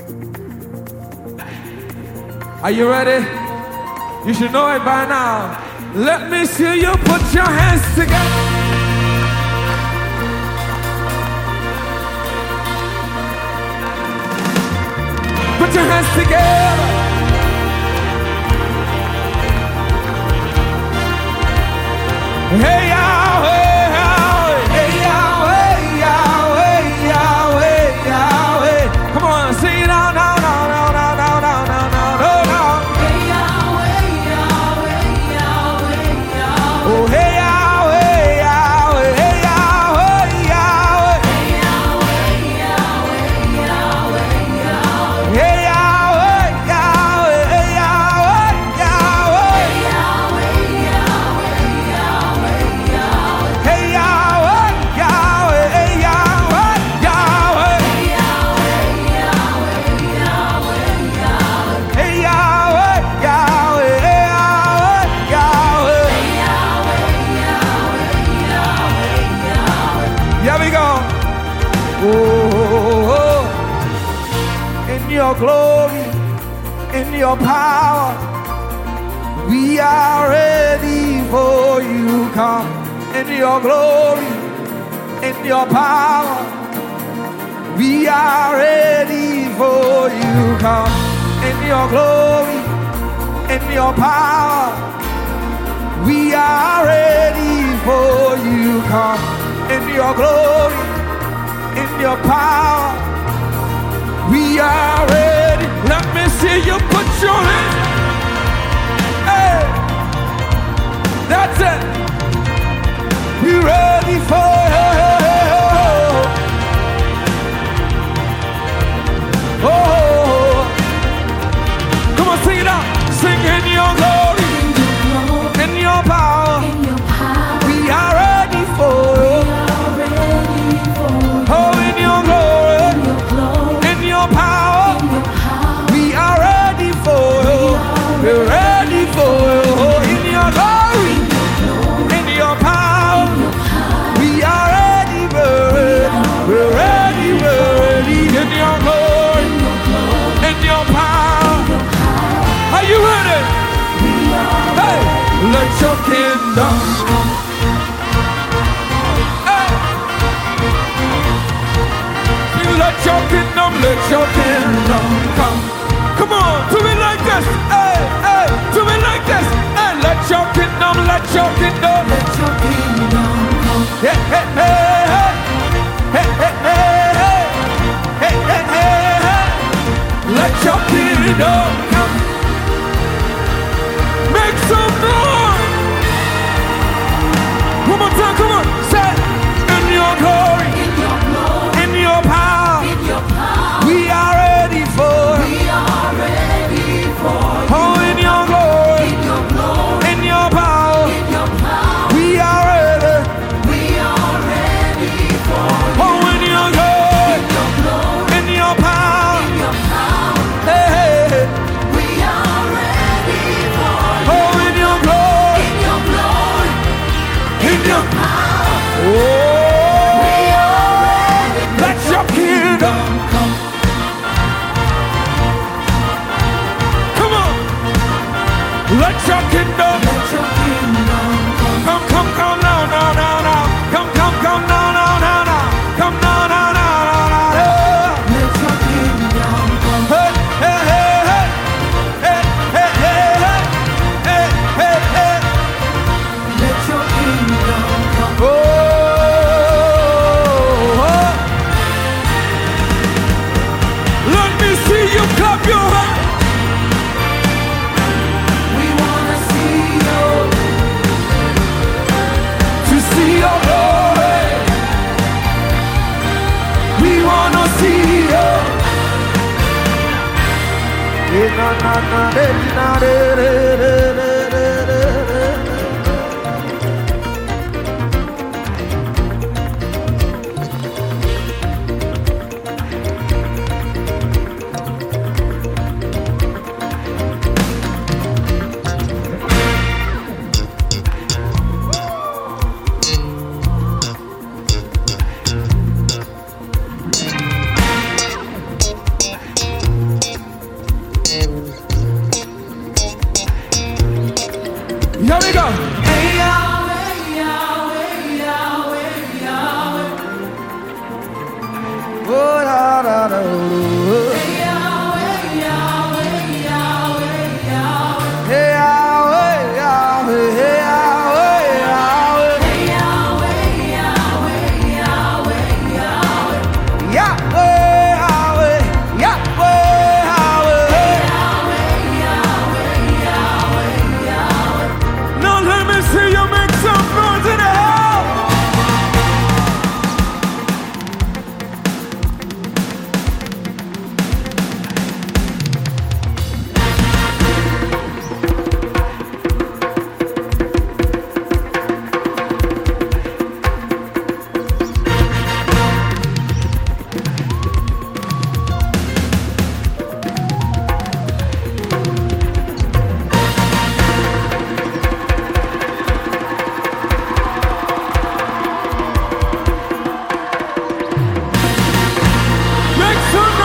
Are you ready? You should know it by now. Let me see you put your hands together. Put your hands together. Hey, Yahweh. Come on, sing it out now. Oh, hey, Yahweh, Yahweh, hey, Yahweh, Yahweh. Hey, Yahweh, Yahweh, hey, Yahweh, Yahweh. Hey, Yahweh, Yahweh, hey, Yahweh, Yahweh. Hey, Yahweh, Yahweh, hey, Yahweh, Yahweh. Here we go. Oh, in your glory, in your power, we are ready for you. Come in your glory, in your power, we are ready for you. Come in your glory, in your power, we are ready for you. Come in your glory, in your power, we are ready. Let me see you put your hands. Hey, that's it. We ready for you. Oh, come on, sing it out. Sing in your glory, in your power, we are ready for you. Oh, in your glory, in your power, we are ready for you. We're ready for you. Oh, in your glory, in your power, we are ready. We're ready. In your glory, in your power. Are you ready? Hey, let your kingdom come. Let your kingdom come. Come on, do it like this. Hey, hey, do it like this. Hey, let your kingdom come. Hey, hey, hey, hey, hey, hey, hey, hey. Let your kingdom come. Make some noise. One more time, come on. Say, in your glory, in your power, we are ready for. Oh, in your glory, in your power, we are ready. Oh, in your glory, in your power, hey, hey, hey. Oh, in your glory, in your power, oh, let your kingdom come. Come on, let your kingdom come, come now, now, now, now. Come now, now, now, now. Come now, now, now, now, now. Let your kingdom come. Hey, hey, hey, hey, hey, hey, hey, hey, hey, hey. Let your kingdom come. Oh, oh. Let me see you clap your hands. We wanna see you, to see your glory. We wanna see you. Na na na na na na. Make some